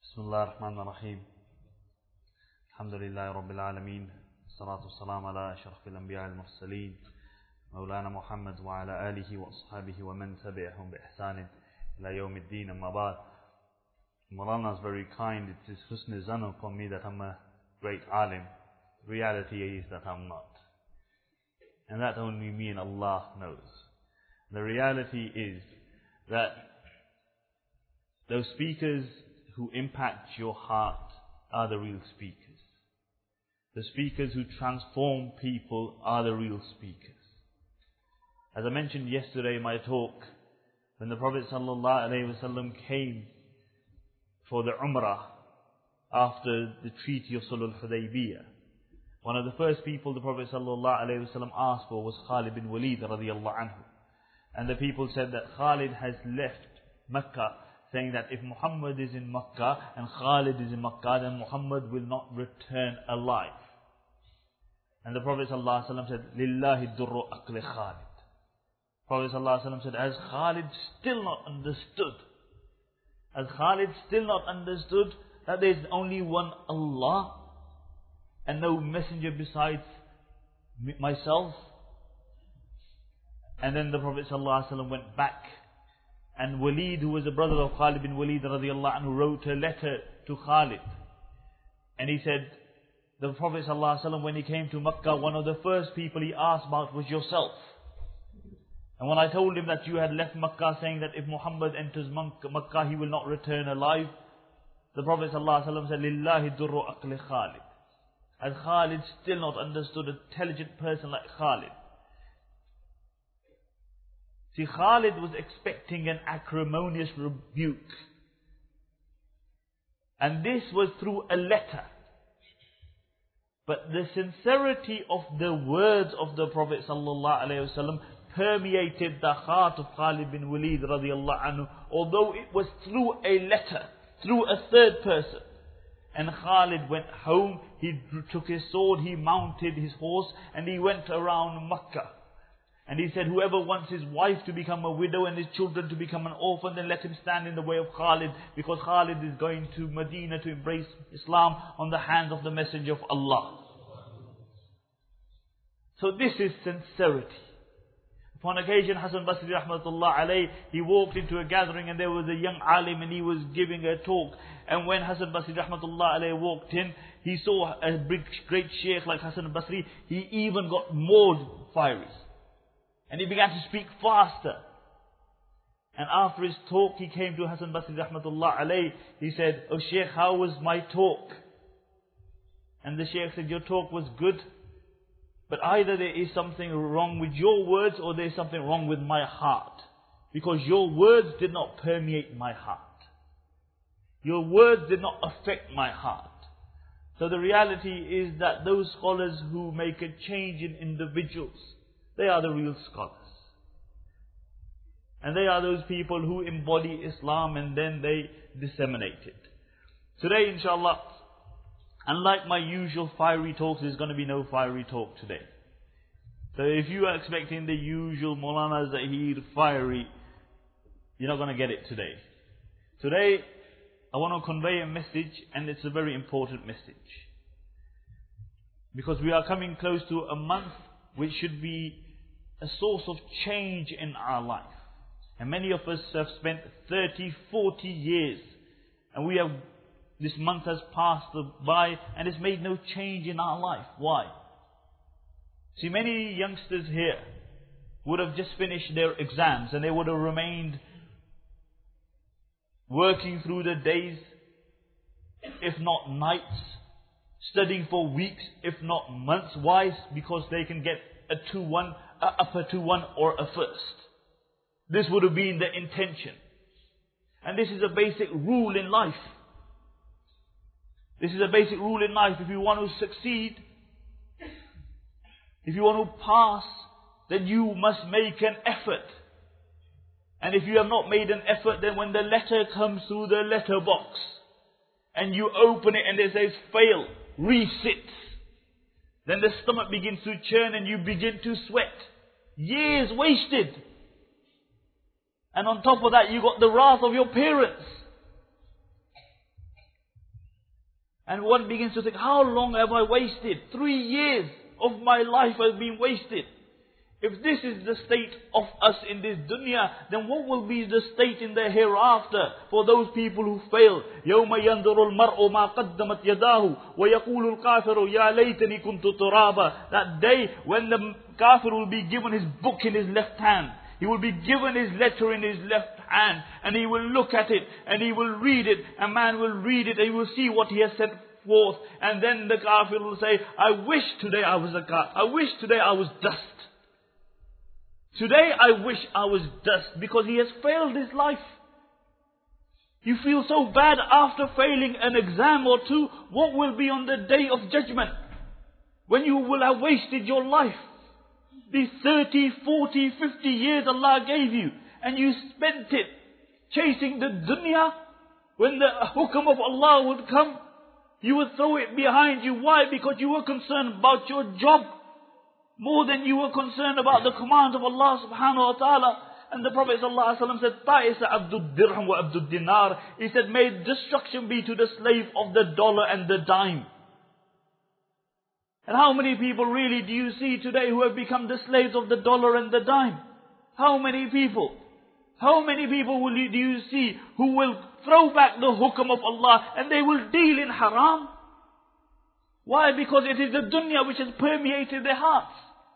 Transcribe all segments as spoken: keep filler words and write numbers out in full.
بسم الله الرحمن الرحيم الحمد لله رب العالمين الصلاة والسلام على أشرف الأنبياء المرسلين مولانا محمد وعلى آله وأصحابه ومن تبعهم بإحسان إلى يوم الدين. أما بعد, Maulana is very kind. It is husn zan upon me that I'm a great alim. The reality is that I'm not, and that only me and Allah knows. The reality is that those speakers who impact your heart are the real speakers. The speakers who transform people are the real speakers. As I mentioned yesterday in my talk, when the Prophet ﷺ came for the Umrah after the Treaty of Sulh al-Hudaybiyah, one of the first people the Prophet ﷺ asked for was Khalid bin Walid radiyallahu anhu. And the people said that Khalid has left Mecca, saying that if Muhammad is in Makkah and Khalid is in Makkah, then Muhammad will not return alive. And the Prophet ﷺ said, Lillahi durru aqli Khalid. Prophet ﷺ said, as Khalid still not understood, as Khalid still not understood that there is only one Allah and no messenger besides myself. And then the Prophet ﷺ went back, and Walid, who was a brother of Khalid bin Walid radiyallahu anhu, wrote a letter to Khalid. And he said, the Prophet ﷺ, when he came to Makkah, one of the first people he asked about was yourself. And when I told him that you had left Makkah, saying that if Muhammad enters Makkah, he will not return alive, the Prophet ﷺ said, Lillahi durru aqli Khalid. As Khalid still not understood, an intelligent person like Khalid. See, Khalid was expecting an acrimonious rebuke. And this was through a letter. But the sincerity of the words of the Prophet ﷺ permeated the heart of Khalid bin Walid radiyallahu anhu, although it was through a letter, through a third person. And Khalid went home, he took his sword, he mounted his horse, and he went around Makkah. And he said, whoever wants his wife to become a widow and his children to become an orphan, then let him stand in the way of Khalid, because Khalid is going to Medina to embrace Islam on the hands of the Messenger of Allah. So this is sincerity. Upon occasion, Hasan Basri rahmatullah alayh, he walked into a gathering and there was a young alim and he was giving a talk. And when Hasan Basri rahmatullah alayh walked in, he saw a big, great sheikh like Hasan Basri. He even got more fiery. And he began to speak faster. And after his talk, he came to Hasan Basri rahmatullah alayh. He said, oh Shaykh, how was my talk? And the Shaykh said, your talk was good, but either there is something wrong with your words or there is something wrong with my heart. Because your words did not permeate my heart. Your words did not affect my heart. So the reality is that those scholars who make a change in individuals, they are the real scholars. And they are those people who embody Islam and then they disseminate it. Today, inshallah, unlike my usual fiery talks, there's going to be no fiery talk today. So if you are expecting the usual Maulana Zahir fiery, you're not going to get it today. Today, I want to convey a message, and it's a very important message. Because we are coming close to a month which should be a source of change in our life. And many of us have spent thirty, forty years, and we have, this month has passed by and it's made no change in our life. Why? See, many youngsters here would have just finished their exams and they would have remained working through the days, if not nights, studying for weeks, if not months. Why? Because they can get a two one, a upper two one or a first. This would have been the intention. And this is a basic rule in life. This is a basic rule in life. If you want to succeed, if you want to pass, then you must make an effort. And if you have not made an effort, then when the letter comes through the letter box and you open it and it says fail, resit, then the stomach begins to churn and you begin to sweat. Years wasted. And on top of that, you got the wrath of your parents. And one begins to think, how long have I wasted? Three years of my life has been wasted. If this is the state of us in this dunya, then what will be the state in the hereafter for those people who fail? يَوْمَ يَنْظُرُ الْمَرْءُ مَا قَدَّمَتْ يَدَاهُ وَيَقُولُ الْكَافِرُ يَا لَيْتَنِي كُنْتُ تُرَابًا. That day when the kafir will be given his book in his left hand. He will be given his letter in his left hand. And he will look at it and he will read it. A man will read it and he will see what he has set forth. And then the kafir will say, I wish today I was a kafir. I wish today I was dust. Today I wish I was dust, because he has failed his life. You feel so bad after failing an exam or two. What will be on the day of judgment? When you will have wasted your life. These thirty, forty, fifty years Allah gave you. And you spent it chasing the dunya. When the hukam of Allah would come, you would throw it behind you. Why? Because you were concerned about your job. More than you were concerned about the command of Allah subhanahu wa ta'ala. And the Prophet sallallahu alaihi wasallam said, Ta'isa abdud dirham wa abdud dinar. He said, may destruction be to the slave of the dollar and the dime. And how many people really do you see today who have become the slaves of the dollar and the dime? How many people? How many people will you, do you see who will throw back the hukam of Allah and they will deal in haram? Why? Because it is the dunya which has permeated their hearts.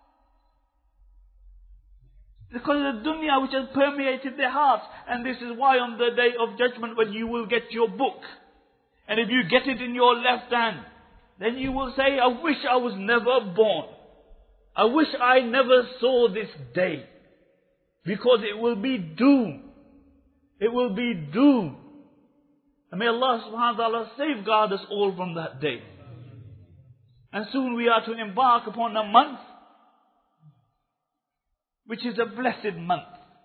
Because of the dunya which has permeated their hearts. And this is why on the day of judgment, when you will get your book, and if you get it in your left hand, then you will say, I wish I was never born. I wish I never saw this day. Because it will be doom. It will be doom. And may Allah subhanahu wa ta'ala safeguard us all from that day. And soon we are to embark upon a month which is a blessed month.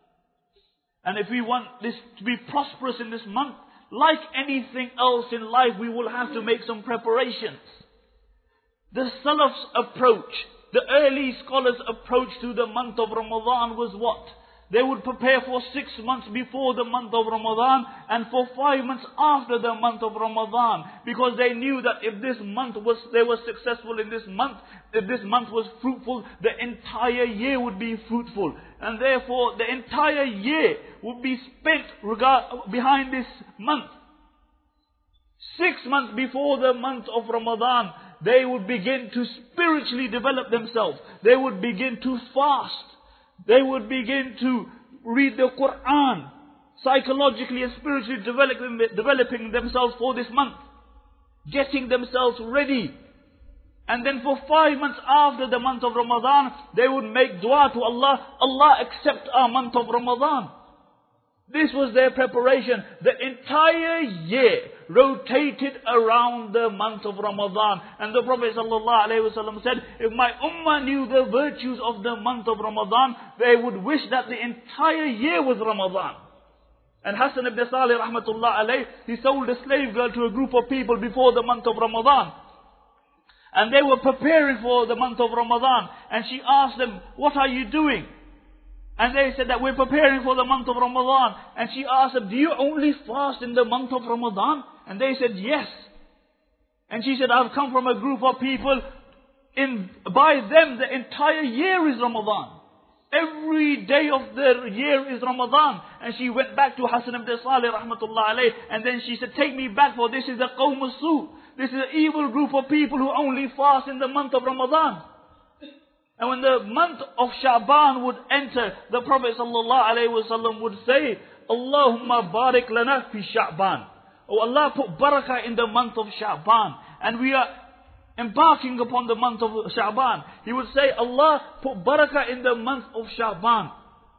And if we want this to be prosperous in this month, like anything else in life, we will have to make some preparations. The Salaf's approach, the early scholars' approach to the month of Ramadan was what? They would prepare for six months before the month of Ramadan and for five months after the month of Ramadan. Because they knew that if this month was, they were successful in this month, if this month was fruitful, the entire year would be fruitful. And therefore the entire year would be spent regard, behind this month. Six months before the month of Ramadan, they would begin to spiritually develop themselves. They would begin to fast. They would begin to read the Quran, psychologically and spiritually developing, developing themselves for this month, getting themselves ready. And then for five months after the month of Ramadan, they would make dua to Allah, Allah accept our month of Ramadan. This was their preparation. The entire year rotated around the month of Ramadan. And the Prophet ﷺ said, if my ummah knew the virtues of the month of Ramadan, they would wish that the entire year was Ramadan. And Hassan ibn Salih rahmatullah alayh, he sold a slave girl to a group of people before the month of Ramadan. And they were preparing for the month of Ramadan. And she asked them, what are you doing? And they said that we're preparing for the month of Ramadan. And she asked them, do you only fast in the month of Ramadan? And they said, yes. And she said, I've come from a group of people, in by them the entire year is Ramadan. Every day of the year is Ramadan. And she went back to Hassan ibn Salih rahmatullah alayh. And then she said, take me back, for this is a qawm as-su. This is an evil group of people who only fast in the month of Ramadan. And when the month of Sha'ban would enter, the Prophet sallallahu alaihi wasallam would say, Allahumma barik lana fi Sha'ban. Oh Allah, put barakah in the month of Sha'ban. And we are embarking upon the month of Sha'ban. He would say, Allah, put barakah in the month of Sha'ban.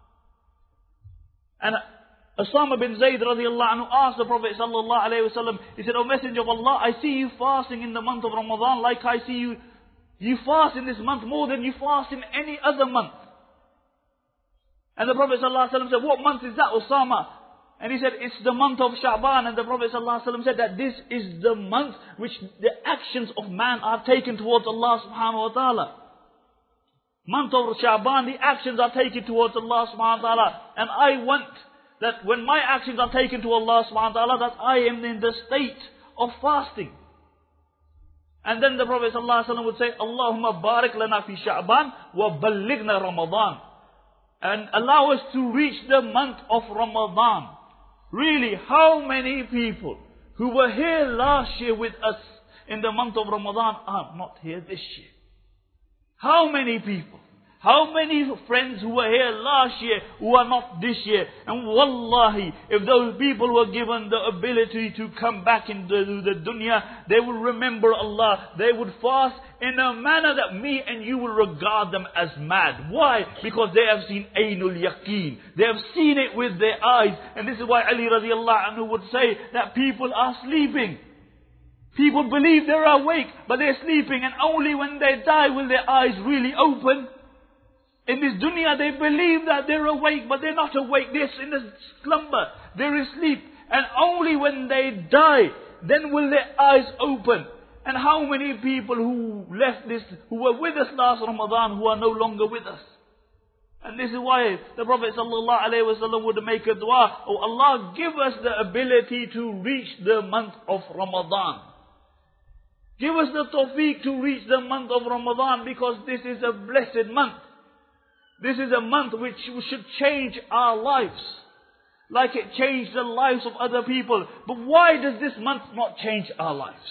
And Usama bin Zayd radiallahu anhu asked the Prophet sallallahu alaihi wasallam, he said, O Messenger of Allah, I see you fasting in the month of Ramadan like I see you You fast in this month more than you fast in any other month. And the Prophet ﷺ said, what month is that, Usama? And he said, it's the month of Sha'ban. And the Prophet ﷺ said that this is the month which the actions of man are taken towards Allah subhanahu wa ta'ala. Month of Sha'ban, the actions are taken towards Allah subhanahu wa ta'ala. And I want that when my actions are taken to Allah subhanahu wa ta'ala, that I am in the state of fasting. And then the Prophet ﷺ would say, Allahumma barik lana fi Sha'ban wa ballighna Ramadan. And allow us to reach the month of Ramadan. Really, how many people who were here last year with us in the month of Ramadan are not here this year? How many people? How many friends who were here last year who are not this year? And wallahi, if those people were given the ability to come back into the dunya, they will remember Allah. They would fast in a manner that me and you will regard them as mad. Why? Because they have seen Ainul Yaqeen. They have seen it with their eyes. And this is why Ali radiallahu anhu would say that people are sleeping. People believe they're awake, but they're sleeping. And only when they die will their eyes really open. In this dunya, they believe that they're awake, but they're not awake. They're in a slumber. They're asleep. And only when they die, then will their eyes open. And how many people who left this, who were with us last Ramadan, who are no longer with us? And this is why the Prophet ﷺ would make a dua, oh Allah, give us the ability to reach the month of Ramadan. Give us the tawfiq to reach the month of Ramadan, because this is a blessed month. This is a month which should change our lives, like it changed the lives of other people. But why does this month not change our lives?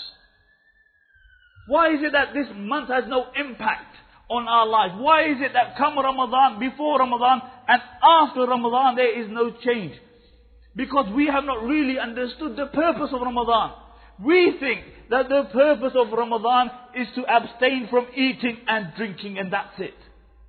Why is it that this month has no impact on our life? Why is it that come Ramadan, before Ramadan and after Ramadan there is no change? Because we have not really understood the purpose of Ramadan. We think that the purpose of Ramadan is to abstain from eating and drinking, and that's it.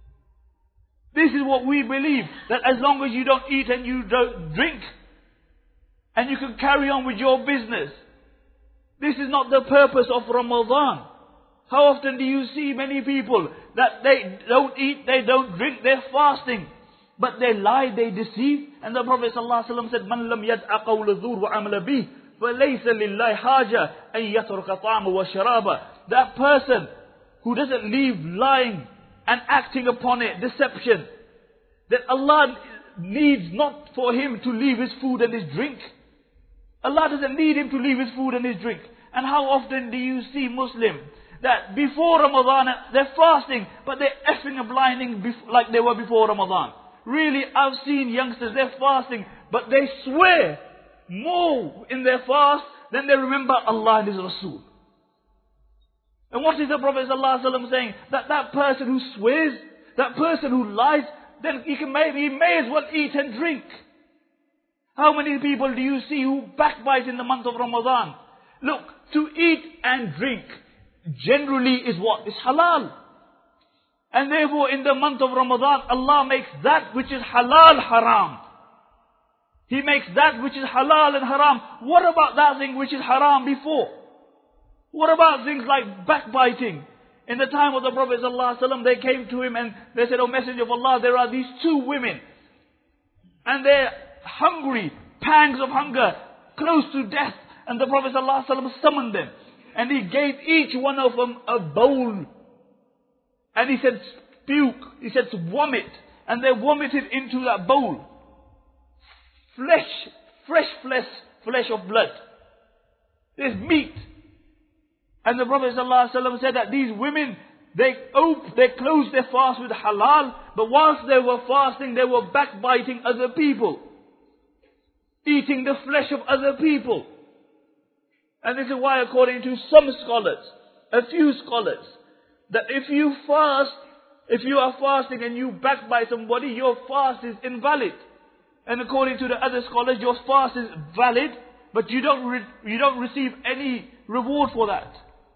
This is what we believe, that as long as you don't eat and you don't drink, and you can carry on with your business. This is not the purpose of Ramadan. How often do you see many people that they don't eat, they don't drink, they're fasting, but they lie, they deceive? And the Prophet ﷺ said, "Man lam yad'a qawla zur wa amala bih, falaysa lillahi haja an yatruka ta'ama wa sharaba." That person who doesn't leave lying and acting upon it, deception, that Allah needs not for him to leave his food and his drink. Allah doesn't need him to leave his food and his drink. And how often do you see Muslims that before Ramadan they're fasting, but they're effing and blinding like they were before Ramadan? Really, I've seen youngsters, they're fasting, but they swear more in their fast than they remember Allah and His Rasul. And what is the Prophet ﷺ saying? That that person who swears, that person who lies, then he can maybe, he may as well eat and drink. How many people do you see who backbite in the month of Ramadan? Look, to eat and drink generally is what? Is halal. And therefore in the month of Ramadan, Allah makes that which is halal haram. He makes that which is halal and haram. What about that thing which is haram before? What about things like backbiting? In the time of the Prophet ﷺ, they came to him and they said, "O Messenger of Allah, there are these two women. And they're hungry, pangs of hunger, close to death." And the Prophet ﷺ summoned them. And he gave each one of them a bowl. And he said, "Puke." He said, "Vomit." And they vomited into that bowl. Flesh, fresh flesh, flesh of blood. There's meat. And the Prophet ﷺ said that these women, they op- they closed their fast with halal, but whilst they were fasting, they were backbiting other people, eating the flesh of other people. And this is why, according to some scholars, a few scholars, that if you fast, if you are fasting and you backbite somebody, your fast is invalid. And according to the other scholars, your fast is valid, but you don't re- you don't receive any reward for that.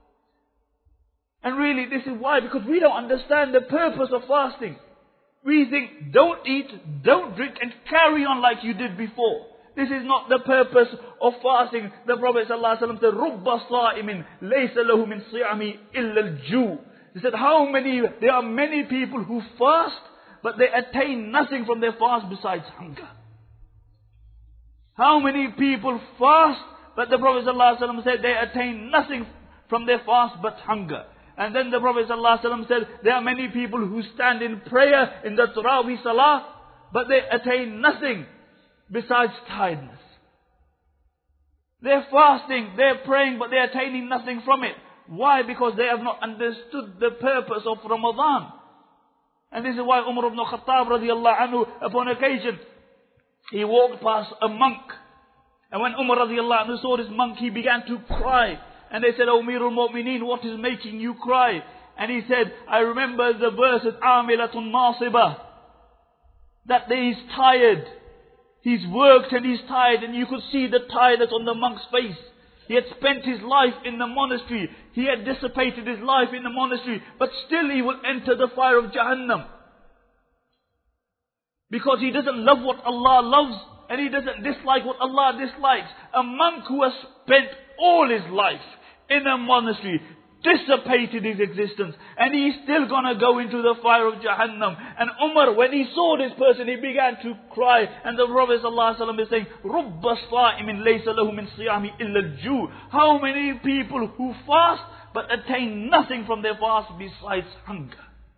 And really, this is why, because we don't understand the purpose of fasting. We think, don't eat, don't drink, and carry on like you did before. This is not the purpose of fasting. The Prophet ﷺ said, "Rubba sa'imin laysa lahu min siyami illa al-ju." He said, how many, there are many people who fast, but they attain nothing from their fast besides hunger. How many people fast, but the Prophet ﷺ said they attain nothing from their fast but hunger. And then the Prophet ﷺ said, there are many people who stand in prayer in the Tarawih Salah, but they attain nothing besides tiredness. They're fasting, they're praying, but they're attaining nothing from it. Why? Because they have not understood the purpose of Ramadan. And this is why Umar ibn Khattab radiallahu anhu, upon occasion, he walked past a monk. And when Umar radiallahu anhu saw this monk, he began to cry. And they said, O Amirul Mu'mineen, what is making you cry? And he said, I remember the verse at Amilatun Nasibah, that he is tired. He's worked and he's tired, and you could see the tiredness on the monk's face. He had spent his life in the monastery. He had dissipated his life in the monastery, but still he will enter the fire of Jahannam. Because he doesn't love what Allah loves, and he doesn't dislike what Allah dislikes. A monk who has spent all his life in a monastery, dissipated his existence, and he's still gonna go into the fire of Jahannam. And Umar, when he saw this person, he began to cry. And the Prophet ﷺ is saying, رُبَّ صَائِمٍ لَيْسَ لَهُ مِنْ صِيَامِ إِلَّا الْجُوعِ. How many people who fast but attain nothing from their fast besides hunger?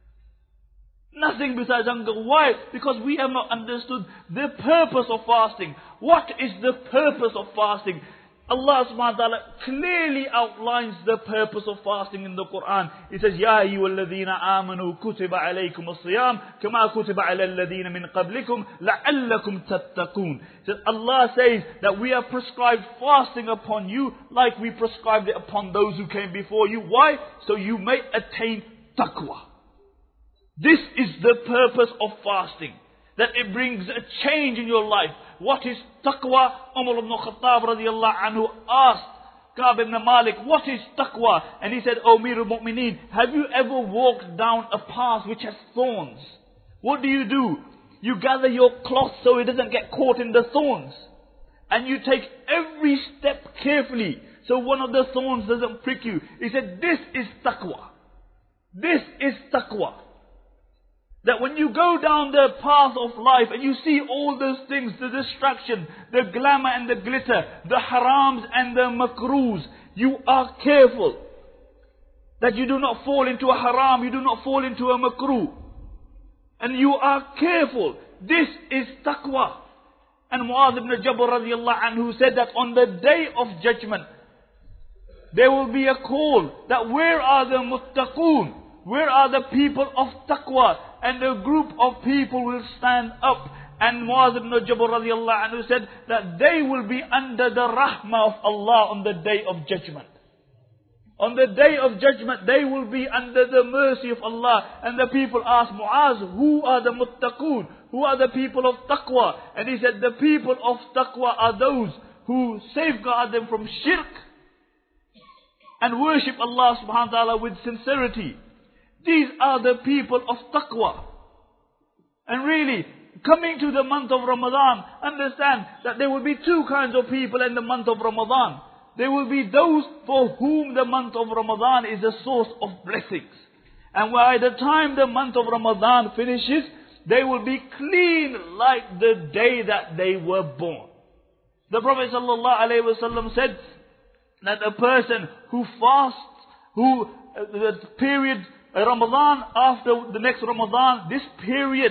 Nothing besides hunger. Why? Because we have not understood the purpose of fasting. What is the purpose of fasting? Allah subhanahu wa ta'ala clearly outlines the purpose of fasting in the Quran. It says, Ya ayyuhalladhina amanu kutiba alaykum as-siyam kama kutiba ala alladhina min qablikum la'allakum tattaqun. So Allah says that we have prescribed fasting upon you like we prescribed it upon those who came before you. Why? So you may attain taqwa. This is the purpose of fasting. That it brings a change in your life. What is taqwa? Umar ibn Khattab radiallahu anhu asked Ka'b ibn Malik, what is taqwa? And he said, O Amirul Mu'mineen, have you ever walked down a path which has thorns? What do you do? You gather your cloth so it doesn't get caught in the thorns. And you take every step carefully so one of the thorns doesn't prick you. He said, this is taqwa. This is taqwa. That when you go down the path of life and you see all those things, the distraction, the glamour and the glitter, the harams and the makruhs, you are careful. That you do not fall into a haram, you do not fall into a makruh. And you are careful. This is taqwa. And Mu'adh ibn Jabal radiallahu anhu said that on the day of judgment, there will be a call that where are the muttaqoon? Where are the people of taqwa? And a group of people will stand up. And Mu'adh ibn Jabal radiallahu anhu said that they will be under the rahmah of Allah on the day of judgment. On the day of judgment, they will be under the mercy of Allah. And the people asked Mu'adh, who are the muttaqoon? Who are the people of taqwa? And he said, the people of taqwa are those who safeguard them from shirk and worship Allah subhanahu wa ta'ala with sincerity. These are the people of taqwa. And really, coming to the month of Ramadan, understand that there will be two kinds of people in the month of Ramadan. There will be those for whom the month of Ramadan is a source of blessings. And by the time the month of Ramadan finishes, they will be clean like the day that they were born. The Prophet ﷺ said that a person who fasts, who uh, the period Ramadan, after the next Ramadan, this period,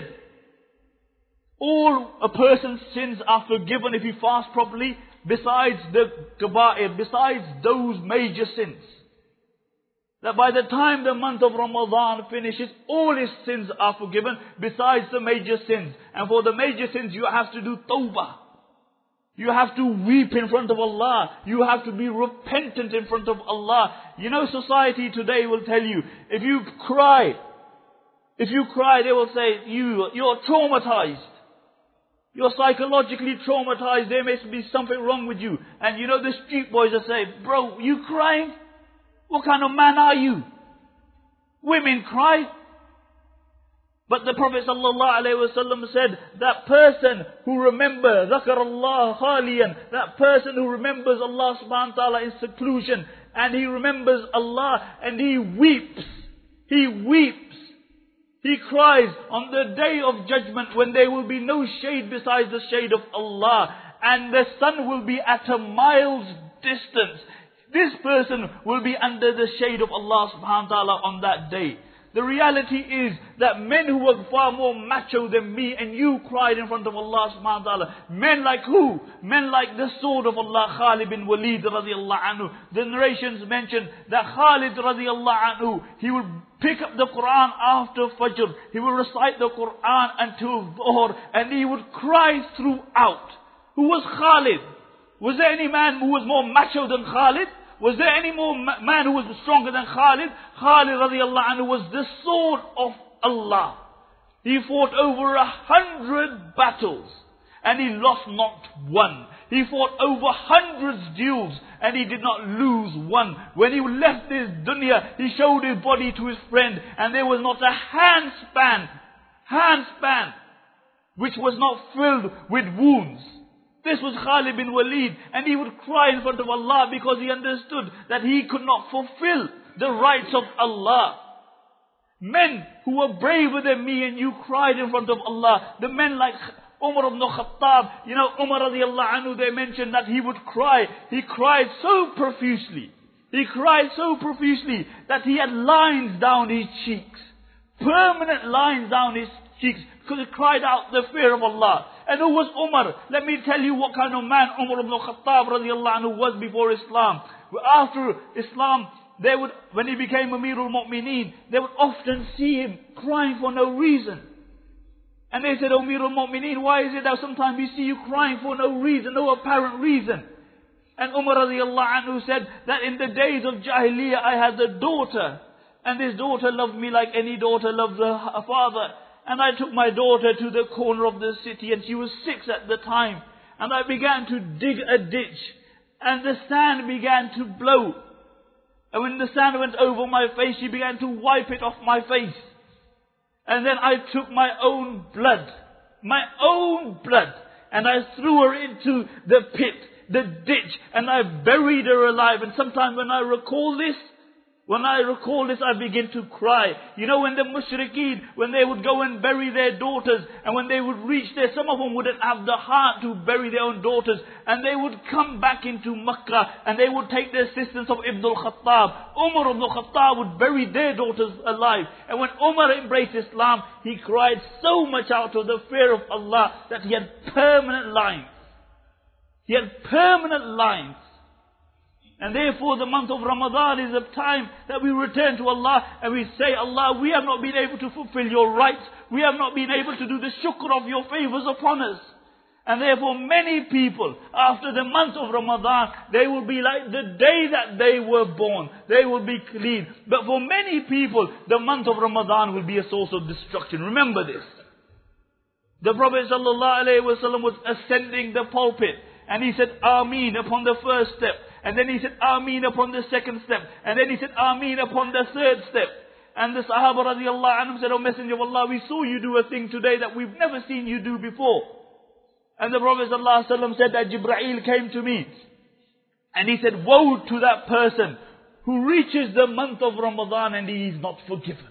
all a person's sins are forgiven if he fasts properly, besides the kaba'ir, besides those major sins. That by the time the month of Ramadan finishes, all his sins are forgiven, besides the major sins. And for the major sins, you have to do tawbah. You have to weep in front of Allah. You have to be repentant in front of Allah. You know, society today will tell you, if you cry, if you cry, they will say, you, you're traumatized. You're psychologically traumatized. There must be something wrong with you. And you know, the street boys will say, bro, you crying? What kind of man are you? Women cry. But the Prophet ﷺ said, that person who remembers, ذَكَرَ اللَّهَ خَالِيًا, that person who remembers Allah subhanahu wa ta'ala in seclusion, and he remembers Allah, and he weeps, he weeps, he cries on the day of judgment when there will be no shade besides the shade of Allah, and the sun will be at a mile's distance. This person will be under the shade of Allah subhanahu wa ta'ala on that day. The reality is that men who were far more macho than me and you cried in front of Allah subhanahu wa ta'ala. Men like who? Men like the sword of Allah, Khalid bin Walid radiallahu anhu. The narrations mention that Khalid radiallahu anhu, he would pick up the Quran after Fajr. He would recite the Quran until Dhuhr, and he would cry throughout. Who was Khalid? Was there any man who was more macho than Khalid? Was there any more ma- man who was stronger than Khalid? Khalid radiallahu anhu was the sword of Allah. He fought over a hundred battles and he lost not one. He fought over hundreds duels and he did not lose one. When he left this dunya, he showed his body to his friend and there was not a handspan, handspan, which was not filled with wounds. This was Khalid bin Walid, and he would cry in front of Allah because he understood that he could not fulfill the rights of Allah. Men who were braver than me and you cried in front of Allah. The men like Umar ibn Khattab, you know, Umar radiallahu anhu, they mentioned that he would cry. He cried so profusely. He cried so profusely that he had lines down his cheeks. Permanent lines down his cheeks because he cried out the fear of Allah. And who was Umar? Let me tell you what kind of man Umar ibn Khattab radiallahu anhu was before Islam. After Islam, they would, when he became Amirul Mu'mineen, they would often see him crying for no reason. And they said, Amirul Mu'mineen, why is it that sometimes we see you crying for no reason, no apparent reason? And Umar radiallahu anhu said that in the days of Jahiliyyah I had a daughter. And this daughter loved me like any daughter loves her father. And I took my daughter to the corner of the city and she was six at the time. And I began to dig a ditch. And the sand began to blow. And when the sand went over my face, she began to wipe it off my face. And then I took my own blood. My own blood. And I threw her into the pit, the ditch. And I buried her alive. And sometimes when I recall this, When I recall this, I begin to cry. You know, when the mushrikeen, when they would go and bury their daughters, and when they would reach there, some of them wouldn't have the heart to bury their own daughters, and they would come back into Makkah, and they would take the assistance of Ibn al-Khattab. Umar ibn al-Khattab would bury their daughters alive. And when Umar embraced Islam, he cried so much out of the fear of Allah that he had permanent lines. He had permanent lines. And therefore the month of Ramadan is a time that we return to Allah and we say, Allah, we have not been able to fulfill your rights. We have not been able to do the shukr of your favors upon us. And therefore many people, after the month of Ramadan, they will be like the day that they were born. They will be clean. But for many people, the month of Ramadan will be a source of destruction. Remember this. The Prophet ﷺ was ascending the pulpit and he said, Ameen upon the first step. And then he said, Ameen upon the second step. And then he said, Ameen upon the third step. And the Sahaba radiallahu anhum said, O Messenger of Allah, we saw you do a thing today that we've never seen you do before. And the Prophet sallallahu alaihi wasallam said that Jibreel came to me. And he said, woe to that person who reaches the month of Ramadan and he is not forgiven.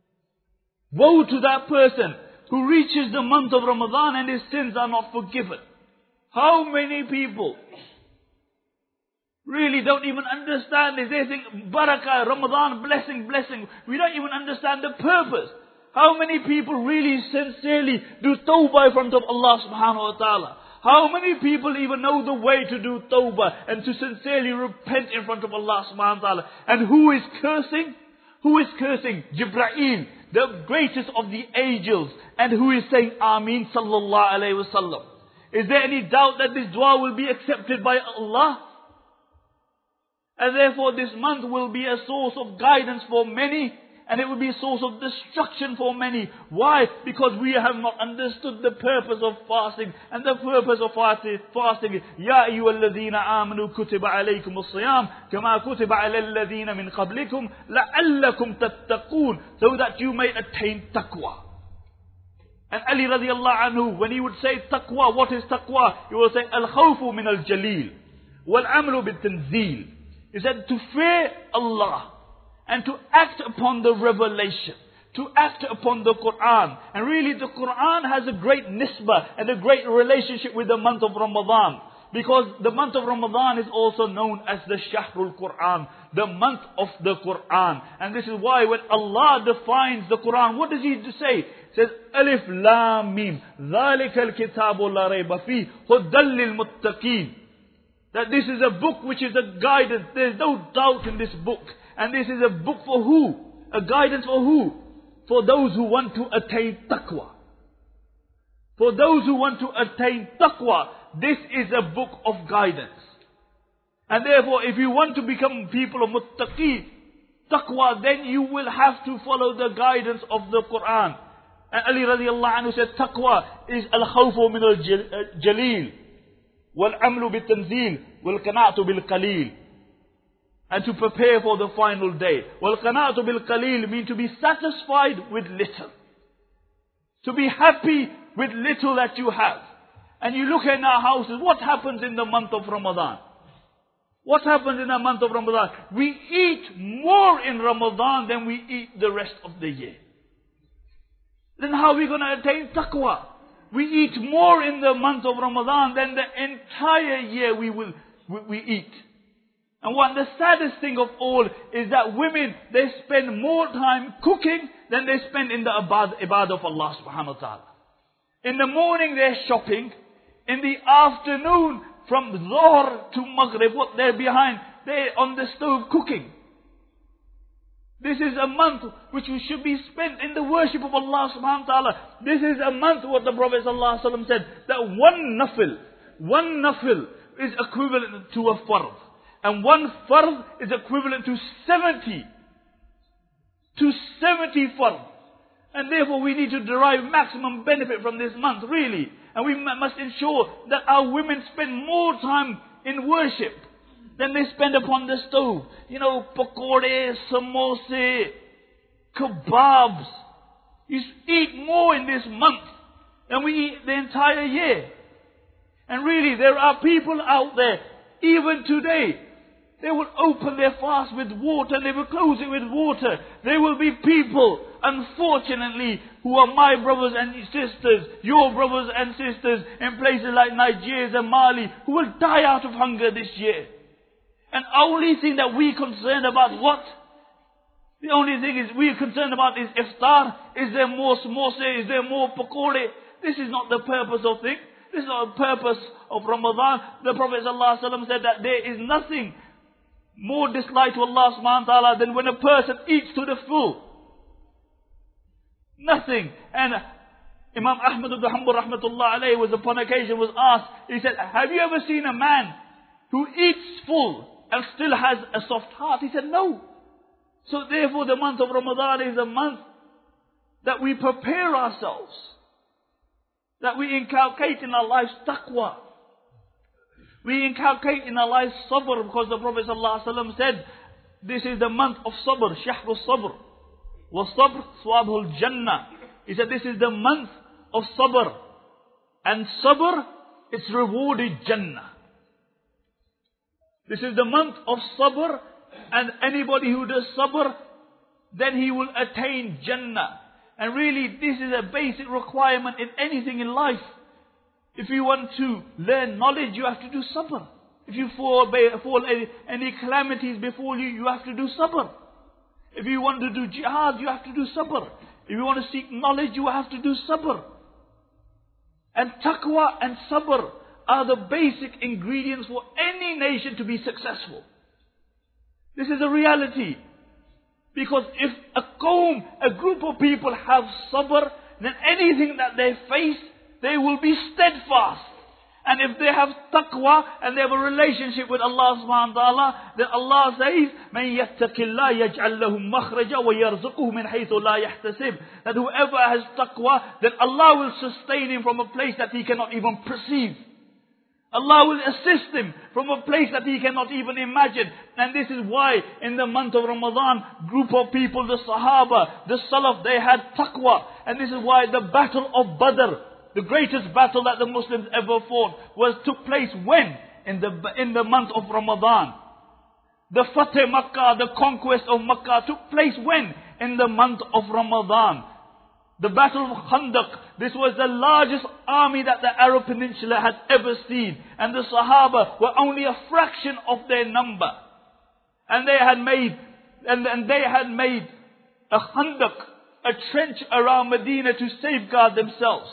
Woe to that person who reaches the month of Ramadan and his sins are not forgiven. How many people really don't even understand this? They think barakah, Ramadan, blessing, blessing. We don't even understand the purpose. How many people really sincerely do tawbah in front of Allah subhanahu wa ta'ala? How many people even know the way to do tawbah and to sincerely repent in front of Allah subhanahu wa ta'ala? And who is cursing? Who is cursing? Jibreel, the greatest of the angels. And who is saying Ameen sallallahu alayhi wa sallam. Is there any doubt that this dua will be accepted by Allah? And therefore this month will be a source of guidance for many. And it will be a source of destruction for many. Why? Because we have not understood the purpose of fasting. And the purpose of fasting is, Ya ayyuhalladhina amanu kutiba alaykum as-siyam kama kutiba alal ladhina min qablikum la'allakum tattaqoon, so that you may attain taqwa. And Ali radiallahu anhu, when he would say taqwa, what is taqwa? He will say, al-khawfu min al-jaleel wal-amru bil-tanzeel. He said to fear Allah and to act upon the revelation, to act upon the Quran. And really the Quran has a great nisbah and a great relationship with the month of Ramadan. Because the month of Ramadan is also known as the Shahrul Quran, the month of the Quran. And this is why when Allah defines the Quran, what does He say? He says, Alif Lam Mim, ذَلِكَ الْكِتَابُ لَا رَيْبَ فِيهِ هُدًى لِلْمُتَّقِينَ. That this is a book which is a guidance. There is no doubt in this book. And this is a book for who? A guidance for who? For those who want to attain taqwa. For those who want to attain taqwa, this is a book of guidance. And therefore, if you want to become people of muttaqi, taqwa, then you will have to follow the guidance of the Quran. And Ali radiallahu anhu said, taqwa is al-khawfu min al-jaleel, wal-amlu bil-tanzeel, wal-qana'atu bil-qaleel. And to prepare for the final day. Wal-qana'atu bil-qaleel means to be satisfied with little. To be happy with little that you have. And you look in our houses, what happens in the month of Ramadan? What happens in the month of Ramadan? We eat more in Ramadan than we eat the rest of the year. Then how are we going to attain taqwa? We eat more in the month of Ramadan than the entire year we will we, we eat. And one the saddest thing of all is that women, they spend more time cooking than they spend in the ibad, ibadah of Allah subhanahu wa ta'ala. In the morning they're shopping. In the afternoon, from Zohr to Maghrib, what they're behind, they're on the stove cooking. This is a month which should be spent in the worship of Allah subhanahu wa ta'ala. This is a month, what the Prophet sallallahu alaihi wasallam said, that one nafil, one nafil is equivalent to a fard. And one fard is equivalent to seventy. To seventy fard. And therefore we need to derive maximum benefit from this month, really. And we must ensure that our women spend more time in worship than they spend upon the stove. You know, pakode, samosa, kebabs. You eat more in this month than we eat the entire year. And really, there are people out there, even today, they will open their fast with water and they will close it with water. There will be people, unfortunately, who are my brothers and sisters, your brothers and sisters in places like Nigeria and Mali, who will die out of hunger this year. And only thing that we're concerned about what? The only thing is we're concerned about is iftar. Is there more samosa? Is there more pakode? This is not the purpose of things. This is not the purpose of Ramadan. The Prophet ﷺ said that there is nothing more dislike to Allah subhanahu wa ta'ala than when a person eats to the full. Nothing. And Imam Ahmad ibn Hanbal rahmatullah alayhi was upon occasion was asked, he said, have you ever seen a man who eats full and still has a soft heart? He said, no. So therefore the month of Ramadan is a month that we prepare ourselves, that we inculcate in our lives taqwa. We inculcate in our lives sabr, because the Prophet ﷺ said, this is the month of sabr, shahru sabr. Wa sabr swabhul jannah. He said this is the month of sabr. And sabr, it's rewarded jannah. This is the month of sabr, and anybody who does sabr, then he will attain jannah. And really, this is a basic requirement in anything in life. If you want to learn knowledge, you have to do sabr. If you fall, fall any, any calamities before you, you have to do sabr. If you want to do jihad, you have to do sabr. If you want to seek knowledge, you have to do sabr. And taqwa and sabr are the basic ingredients for any nation to be successful. This is a reality. Because if a qawm, a group of people have sabr, then anything that they face, they will be steadfast. And if they have taqwa and they have a relationship with Allah subhanahu wa ta'ala, then Allah says, مَنْ يَتَّقِ اللَّهِ يَجْعَلْ لَهُ مَخْرَجًا وَيَرْزُقُهُ مِنْ حَيْثُ لَا يَحْتَسِبُ. That whoever has taqwa, then Allah will sustain him from a place that he cannot even perceive. Allah will assist him from a place that he cannot even imagine. And this is why in the month of Ramadan, group of people, the Sahaba, the Salaf, they had taqwa. And this is why the battle of Badr, the greatest battle that the Muslims ever fought, was took place when? In the, in the month of Ramadan. The Fateh Makkah, the conquest of Makkah took place when? In the month of Ramadan. the Battle of Khandaq. This was the largest army that the Arab Peninsula had ever seen. And the Sahaba were only a fraction of their number. And they had made, and, and they had made a Khandaq, a trench around Medina to safeguard themselves.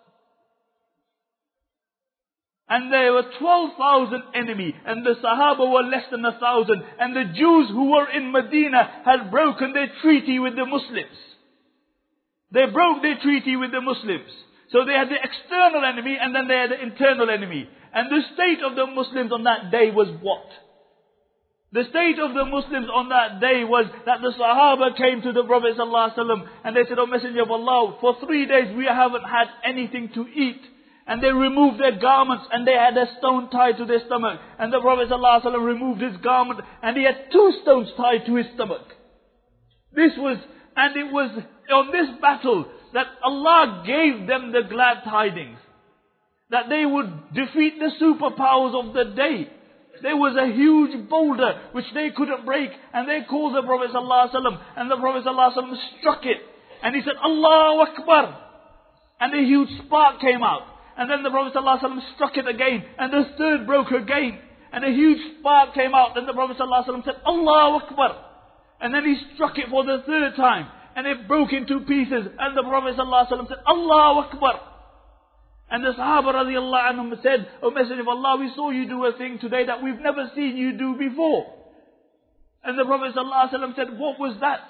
And there were twelve thousand enemy, and the Sahaba were less than a thousand. And the Jews who were in Medina had broken their treaty with the Muslims. They broke their treaty with the Muslims. So they had the external enemy and then they had the internal enemy. And the state of the Muslims on that day was what? The state of the Muslims on that day was that the Sahaba came to the Prophet ﷺ and they said, "O Messenger of Allah, for three days we haven't had anything to eat." And they removed their garments and they had a stone tied to their stomach. And the Prophet ﷺ removed his garment and he had two stones tied to his stomach. This was, and it was on this battle that Allah gave them the glad tidings. That they would defeat the superpowers of the day. There was a huge boulder which they couldn't break. And they called the Prophet ﷺ. And the Prophet ﷺ struck it. And he said, "Allahu Akbar." And a huge spark came out. And then the Prophet ﷺ struck it again. And the third broke again. And a huge spark came out. And the Prophet ﷺ said, "Allahu Akbar." And then he struck it for the third time. And it broke into pieces. And the Prophet ﷺ said, "Allahu Akbar." And the Sahaba radiallahu anhum said, "O Messenger of Allah, we saw you do a thing today that we've never seen you do before." And the Prophet ﷺ said, "What was that?"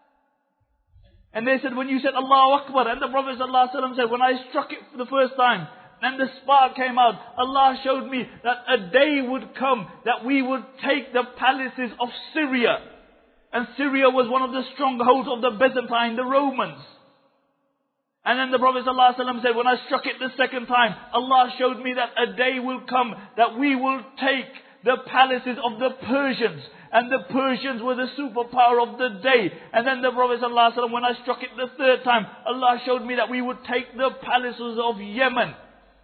And they said, "When you said Allahu Akbar." And the Prophet ﷺ said, "When I struck it for the first time, and the spark came out, Allah showed me that a day would come that we would take the palaces of Syria." And Syria was one of the strongholds of the Byzantine, the Romans. And then the Prophet ﷺ said, "When I struck it the second time, Allah showed me that a day will come that we will take the palaces of the Persians." And the Persians were the superpower of the day. And then the Prophet ﷺ, "When I struck it the third time, Allah showed me that we would take the palaces of Yemen."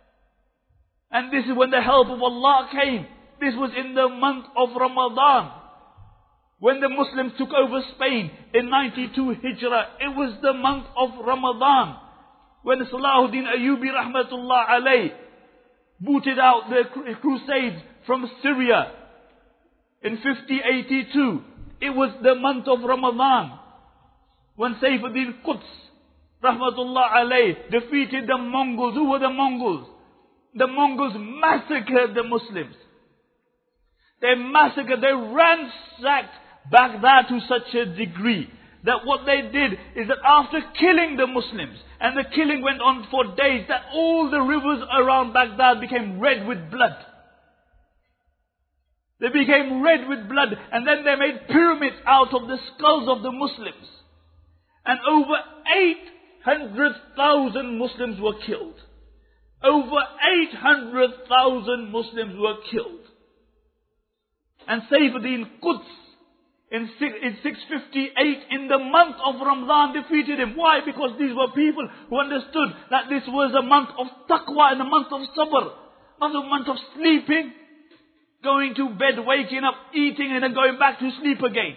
And this is when the help of Allah came. This was in the month of Ramadan. When the Muslims took over Spain in ninety-two Hijrah, it was the month of Ramadan. When Salahuddin Ayyubi rahmatullah alayh booted out the crusades from Syria in fifty eighty-two, it was the month of Ramadan. When Saifuddin Quds rahmatullah alayh defeated the Mongols. Who were the Mongols? The Mongols massacred the Muslims. They massacred, they ransacked Baghdad to such a degree that what they did is that after killing the Muslims, and the killing went on for days, that all the rivers around Baghdad became red with blood. They became red with blood, and then they made pyramids out of the skulls of the Muslims. And over eight hundred thousand Muslims were killed. Over eight hundred thousand Muslims were killed. And Saifuddin Quds in six fifty-eight in the month of Ramadan defeated him. Why? Because these were people who understood that this was a month of taqwa and a month of sabr. Not a month of sleeping, going to bed, waking up, eating and then going back to sleep again.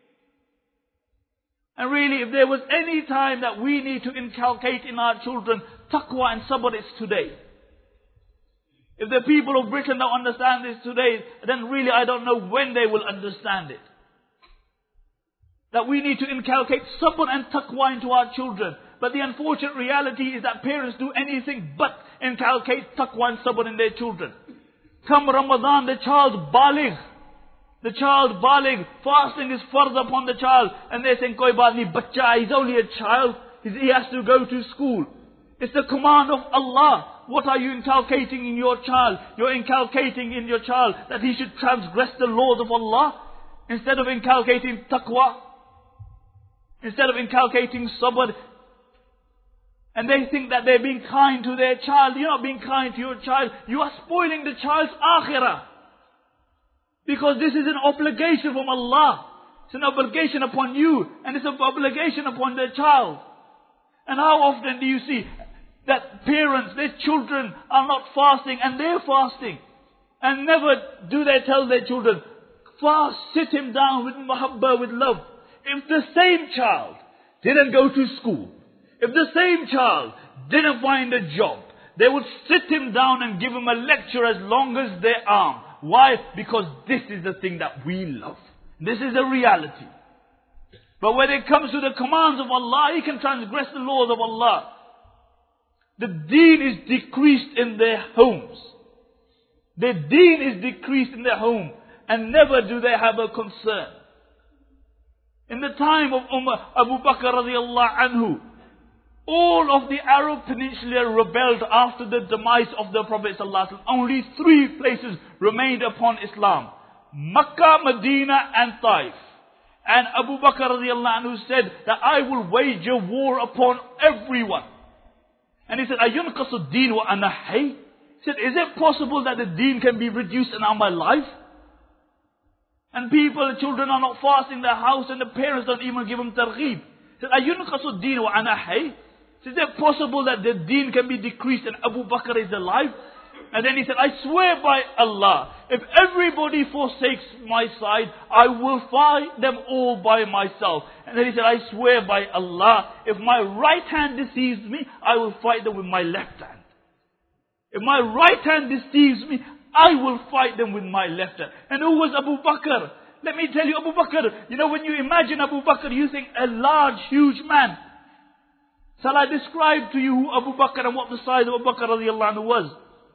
And really, if there was any time that we need to inculcate in our children taqwa and sabr, it's today. If the people of Britain don't understand this today, then really I don't know when they will understand it. That we need to inculcate sabr and taqwa into our children. But the unfortunate reality is that parents do anything but inculcate taqwa and sabr in their children. Come Ramadan, the child baligh. The child baligh, fasting is fard upon the child. And they're saying, "Koi baat nahi, bachcha, he's only a child. He has to go to school." It's the command of Allah. What are you inculcating in your child? You're inculcating in your child that he should transgress the laws of Allah instead of inculcating taqwa. Instead of inculcating sabr. And they think that they're being kind to their child. You're not being kind to your child. You are spoiling the child's akhirah. Because this is an obligation from Allah. It's an obligation upon you. And it's an obligation upon the child. And how often do you see that parents, their children are not fasting and they're fasting. And never do they tell their children, fast, sit him down with mahabbah, with love. If the same child didn't go to school, If the same child didn't find a job, they would sit him down and give him a lecture as long as their arm. Why? Because this is the thing that we love. This is the reality. But when it comes to the commands of Allah, he can transgress the laws of Allah. The deen is decreased in their homes. The deen is decreased in their home. And never do they have a concern. In the time of Umar, Abu Bakr radiallahu anhu, all of the Arab Peninsula rebelled after the demise of the Prophet sallallahu alaihi wasallam. Only three places remained upon Islam: Makkah, Medina and Taif. And Abu Bakr radiallahu anhu said that I will wage a war upon everyone. And he said, Ayunqasu deen wa ana hayy? He said, is it possible that the deen can be reduced in my life? And people and children are not fasting in their house and the parents don't even give them targheeb. He said, Ayunqasu deen wa ana hayy? Is it possible that the deen can be decreased and Abu Bakr is alive? And then he said, I swear by Allah, if everybody forsakes my side, I will fight them all by myself. And then he said, I swear by Allah, if my right hand deceives me, I will fight them with my left hand. If my right hand deceives me, I will fight them with my left hand. And who was Abu Bakr? Let me tell you, Abu Bakr, you know, when you imagine Abu Bakr, you think a large, huge man. Shall I describe to you who Abu Bakr and what the size of Abu Bakr radiallahu anhu was?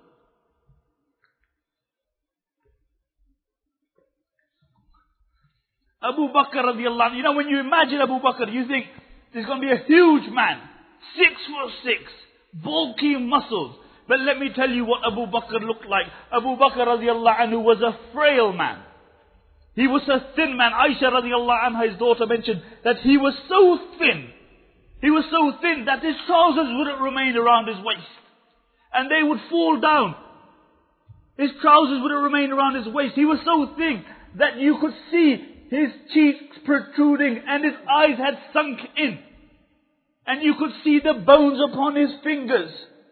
Abu Bakr radiallahu anhu, you know, when you imagine Abu Bakr, you think there's going to be a huge man, six foot six, bulky muscles. But let me tell you what Abu Bakr looked like. Abu Bakr radiallahu anhu was a frail man. He was a thin man. Aisha radiallahu anha, his daughter, mentioned that he was so thin. He was so thin that his trousers wouldn't remain around his waist. And they would fall down. His trousers wouldn't remain around his waist. He was so thin that you could see his cheeks protruding and his eyes had sunk in. And you could see the bones upon his fingers.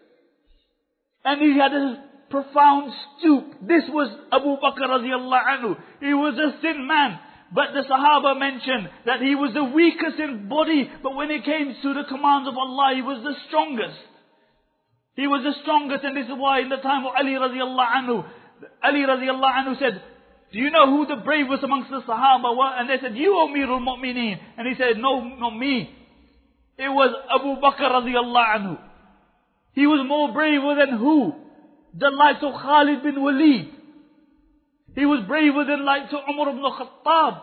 And he had a profound stoop. This was Abu Bakr radiallahu anhu. He was a thin man. But the Sahaba mentioned that he was the weakest in body. But when it came to the commands of Allah, he was the strongest. He was the strongest. And this is why in the time of Ali radiallahu anhu, Ali radiallahu anhu said, do you know who the bravest amongst the Sahaba were? And they said, you Amirul Mu'mineen. And he said, no, not me. It was Abu Bakr radiallahu anhu. He was more braver than who? The likes of Khalid bin Walid. He was braver than likes of Umar ibn Khattab.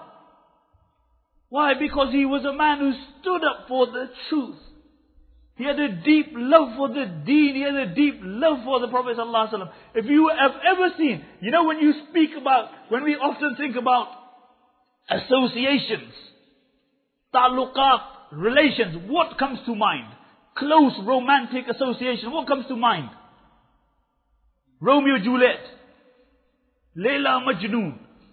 Why? Because he was a man who stood up for the truth. He had a deep love for the deen. He had a deep love for the Prophet sallallahu alaihi wasallam. If you have ever seen, you know, when you speak about, when we often think about associations, ta'luqat, relations, what comes to mind? Close romantic association, what comes to mind? Romeo Juliet, Layla Majnoon.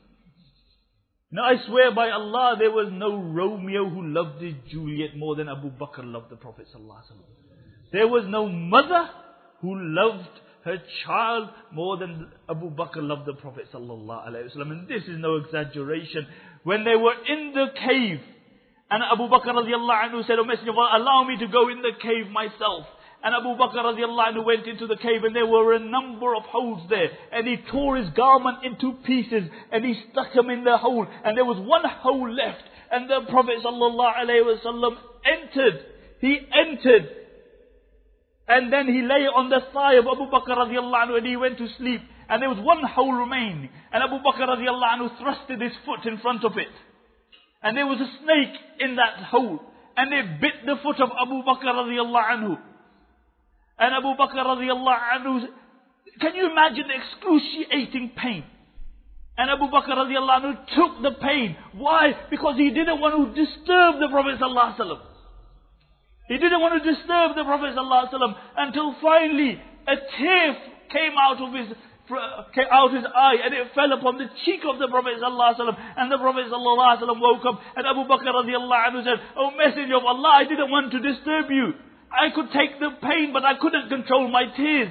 Now I swear by Allah, there was no Romeo who loved his Juliet more than Abu Bakr loved the Prophet sallallahu alaihi wasallam. There was no mother who loved her child more than Abu Bakr loved the Prophet sallallahu alaihi wasallam. And this is no exaggeration. When they were in the cave, and Abu Bakr radiallahu anhu said, O Messenger of Allah, allow me to go in the cave myself. And Abu Bakr radiallahu anhu went into the cave, and there were a number of holes there. And he tore his garment into pieces and he stuck them in the hole. And there was one hole left. And the Prophet sallallahu alaihi wasallam entered. He entered. And then he lay on the thigh of Abu Bakr radiallahu anhu and he went to sleep. And there was one hole remaining. And Abu Bakr radiallahu anhu thrusted his foot in front of it. And there was a snake in that hole. And it bit the foot of Abu Bakr radiallahu anhu. And Abu Bakr radiallahu anhu, can you imagine the excruciating pain? And Abu Bakr radiallahu anhu took the pain. Why? Because he didn't want to disturb the Prophet sallallahu alaihi wasallam. He didn't want to disturb the Prophet sallallahu alaihi wasallam until finally a tear came out of his came out his eye and it fell upon the cheek of the Prophet sallallahu alaihi wasallam. And the Prophet sallallahu alaihi wasallam woke up and Abu Bakr radiallahu anhu said, O Messenger of Allah, I didn't want to disturb you. I could take the pain, but I couldn't control my tears.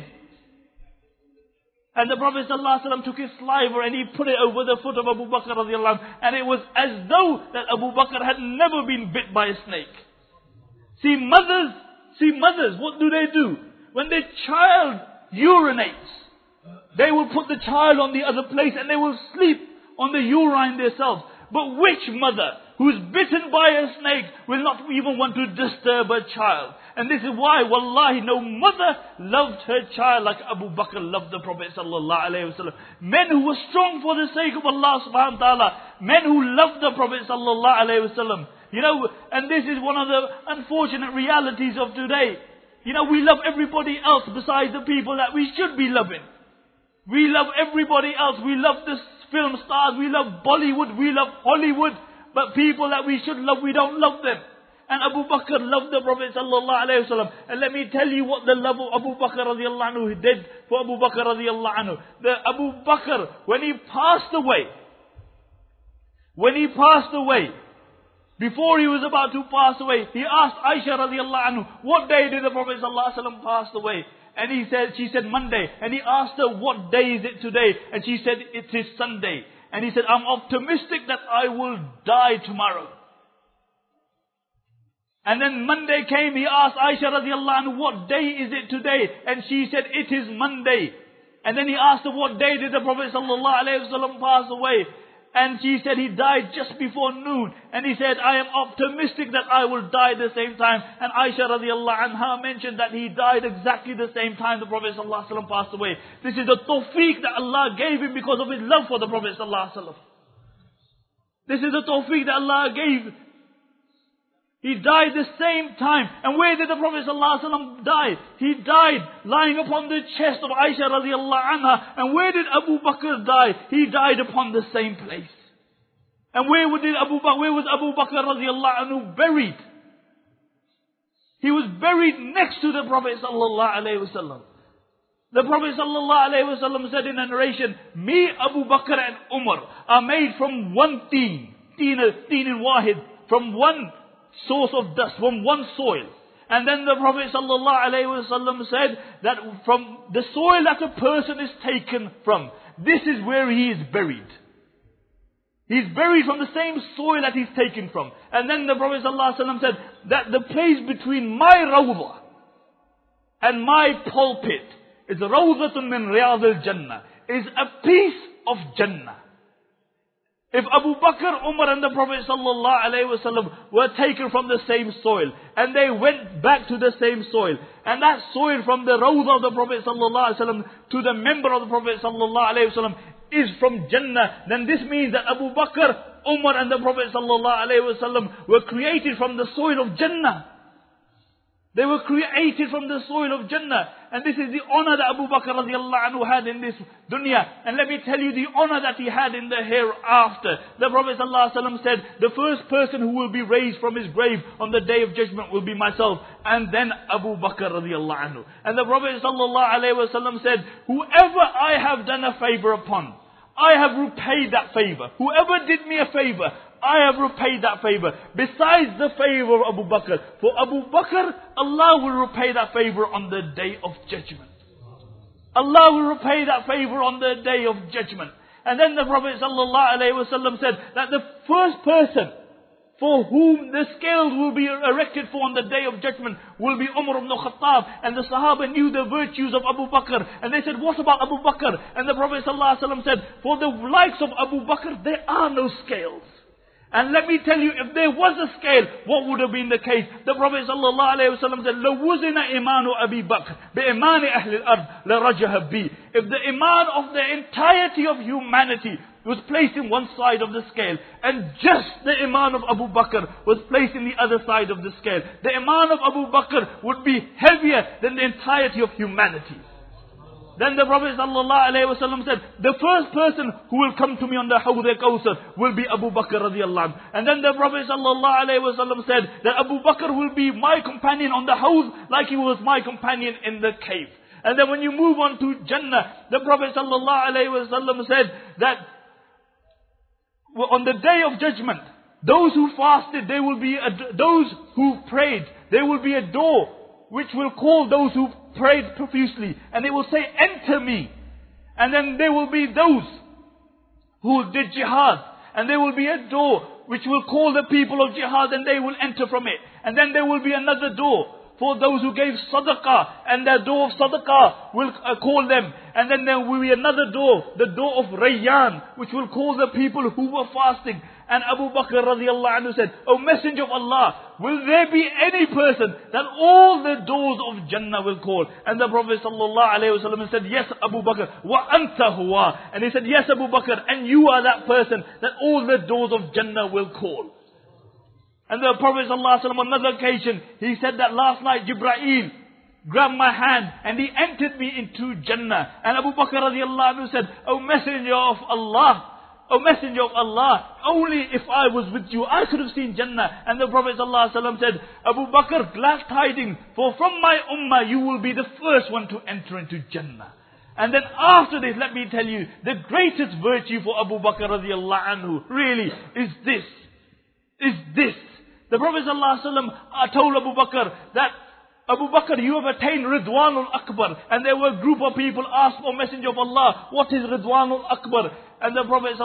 And the Prophet ﷺ took his saliva and he put it over the foot of Abu Bakr radiallahu anhu. And it was as though that Abu Bakr had never been bit by a snake. See, mothers See, mothers, what do they do? When their child urinates, they will put the child on the other place and they will sleep on the urine themselves. But which mother who is bitten by a snake will not even want to disturb her child? And this is why, wallahi, no mother loved her child like Abu Bakr loved the Prophet sallallahu alaihi wasallam. Men who were strong for the sake of Allah subhanahu wa ta'ala. Men who loved the Prophet sallallahu alaihi wasallam. You know, and this is one of the unfortunate realities of today. You know, we love everybody else besides the people that we should be loving. We love everybody else. We love the film stars. We love Bollywood. We love Hollywood. But people that we should love, we don't love them. And Abu Bakr loved the Prophet sallallahu alaihi wasallam. And let me tell you what the love of Abu Bakr radiallahu anhu did for Abu Bakr radiallahu anhu. The Abu Bakr, when he passed away, when he passed away, before he was about to pass away, he asked Aisha radiallahu anhu, what day did the Prophet sallallahu alaihi wasallam pass away? And he said, she said Monday. And he asked her, what day is it today? And she said, it is Sunday. And he said, I'm optimistic that I will die tomorrow. And then Monday came, he asked Aisha radiallahu anhu, what day is it today? And she said, it is Monday. And then he asked her, what day did the Prophet sallallahu alaihi wasallam pass away? And she said, he died just before noon. And he said, I am optimistic that I will die at the same time. And Aisha radiallahu anha mentioned that he died exactly the same time the Prophet sallallahu alaihi wasallam passed away. This is the tawfiq that Allah gave him because of his love for the Prophet sallallahu alaihi wasallam. This is the tawfiq that Allah gave. He died the same time. And where did the Prophet ﷺ die? He died lying upon the chest of Aisha radiallahu anha. And where did Abu Bakr die? He died upon the same place. And where did Abu Bakr, where was Abu Bakr radiallahu anhu buried? He was buried next to the Prophet sallallahu alaihi wasallam. The Prophet sallallahu alaihi wasallam said in a narration, me, Abu Bakr and Umar are made from one teen, teen, teen in wahid, from one source of dust, from one soil. And then the Prophet sallallahu alaihi wasallam said that from the soil that a person is taken from, this is where he is buried. He's buried from the same soil that he's taken from. And then the Prophet sallallahu alaihi wasallam said that the place between my rawdah and my pulpit is rawdatun min riyad al-jannah, is a piece of Jannah. If Abu Bakr, Umar and the Prophet sallallahu alaihi wasallam were taken from the same soil and they went back to the same soil, and that soil from the rawdah of the Prophet sallallahu alaihi wasallam to the member of the Prophet sallallahu alaihi wasallam is from Jannah, then this means that Abu Bakr, Umar and the Prophet sallallahu alaihi wasallam were created from the soil of Jannah. They were created from the soil of Jannah. And this is the honor that Abu Bakr radiallahu anhu had in this dunya. And let me tell you the honor that he had in the hereafter. The Prophet sallallahu alaihi wasallam said, the first person who will be raised from his grave on the day of judgment will be myself. And then Abu Bakr radiallahu anhu. And the Prophet sallallahu alaihi wasallam said, whoever I have done a favor upon, I have repaid that favor. Whoever did me a favor, I have repaid that favor. Besides the favor of Abu Bakr. For Abu Bakr, Allah will repay that favor on the day of judgment. Allah will repay that favor on the day of judgment. And then the Prophet sallallahu alaihi wasallam said that the first person for whom the scales will be erected for on the day of judgment will be Umar ibn Khattab. And the Sahaba knew the virtues of Abu Bakr. And they said, what about Abu Bakr? And the Prophet sallallahu alaihi wasallam said, for the likes of Abu Bakr, there are no scales. And let me tell you, if there was a scale, what would have been the case? The Prophet sallallahu alaihi wasallam said, لو وزن إيمان أبي بكر بإيمان أهل الأرض لرجح بي. If the iman of the entirety of humanity was placed in one side of the scale, and just the iman of Abu Bakr was placed in the other side of the scale, the iman of Abu Bakr would be heavier than the entirety of humanity. Then the Prophet sallallahu alaihi wasallam said, the first person who will come to me on the Hawd al-Kawthar will be Abu Bakr radiallahu anhu. And then the Prophet sallallahu alaihi wasallam said that Abu Bakr will be my companion on the Hawd like he was my companion in the cave. And then when you move on to Jannah, the Prophet sallallahu alaihi wasallam said that on the day of judgment, those who fasted, they will be a, those who prayed, there will be a door which will call those who prayed profusely, and it will say, enter me. And then there will be those who did jihad, and there will be a door which will call the people of jihad, and they will enter from it. And then there will be another door for those who gave sadaqah, and their door of sadaqah will uh, call them. And then there will be another door, the door of Rayyan, which will call the people who were fasting. And Abu Bakr radiallahu anhu said, O Messenger of Allah, will there be any person that all the doors of Jannah will call? And the Prophet sallallahu alayhi wa sallam said, yes, Abu Bakr, wa anta huwa. And he said, yes, Abu Bakr, and you are that person that all the doors of Jannah will call. And the Prophet ﷺ on another occasion, he said that last night Jibreel grabbed my hand and he entered me into Jannah. And Abu Bakr radiallahu anhu said, O Messenger of Allah, O Messenger of Allah, only if I was with you, I could have seen Jannah. And the Prophet ﷺ said, Abu Bakr, glad tidings, for from my ummah you will be the first one to enter into Jannah. And then after this, let me tell you, the greatest virtue for Abu Bakr radiallahu anhu really is this, is this. The Prophet ﷺ told Abu Bakr that, Abu Bakr, you have attained Ridwanul Akbar. And there were a group of people asked, O Messenger of Allah, what is Ridwanul Akbar? And the Prophet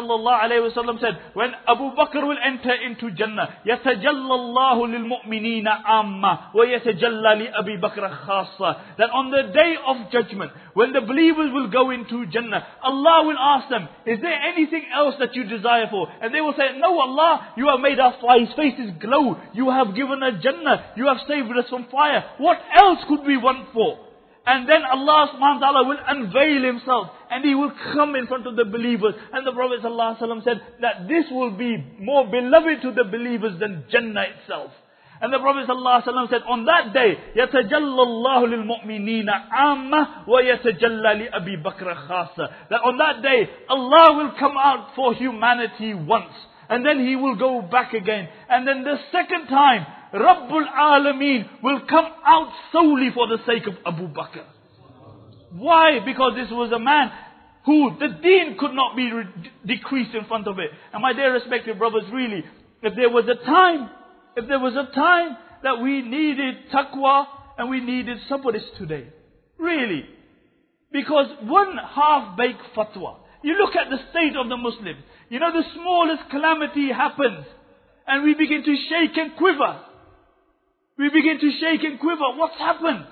ﷺ said, when Abu Bakr will enter into Jannah, يَتَجَلَّ اللَّهُ لِلْمُؤْمِنِينَ عَامَّةً وَيَتَجَلَّ لِأَبِي بَكْرَ خَاصَّةً. That on the day of judgment, when the believers will go into Jannah, Allah will ask them, is there anything else that you desire for? And they will say, no Allah, you have made our faces glow. You have given us Jannah. You have saved us from fire. What else could we want for? And then Allah subhanahu wa ta'ala will unveil Himself and He will come in front of the believers. And the Prophet sallallahu alaihi wasallam said that this will be more beloved to the believers than Jannah itself. And the Prophet sallallahu alaihi wasallam said, on that day, يَتَجَلَّ اللَّهُ لِلْمُؤْمِنِينَ عَامَّةً وَيَتَجَلَّ لِأَبِي بَكْرَ خَاصَّةً. That on that day, Allah will come out for humanity once. And then He will go back again. And then the second time, Rabbul Alameen will come out solely for the sake of Abu Bakr. Why? Because this was a man who the deen could not be re- decreased in front of it. And my dear respected brothers, really, if there was a time, if there was a time that we needed taqwa and we needed sabr, it's today. Really. Because one half-baked fatwa, you look at the state of the Muslims, you know, the smallest calamity happens and we begin to shake and quiver. We begin to shake and quiver. What's happened?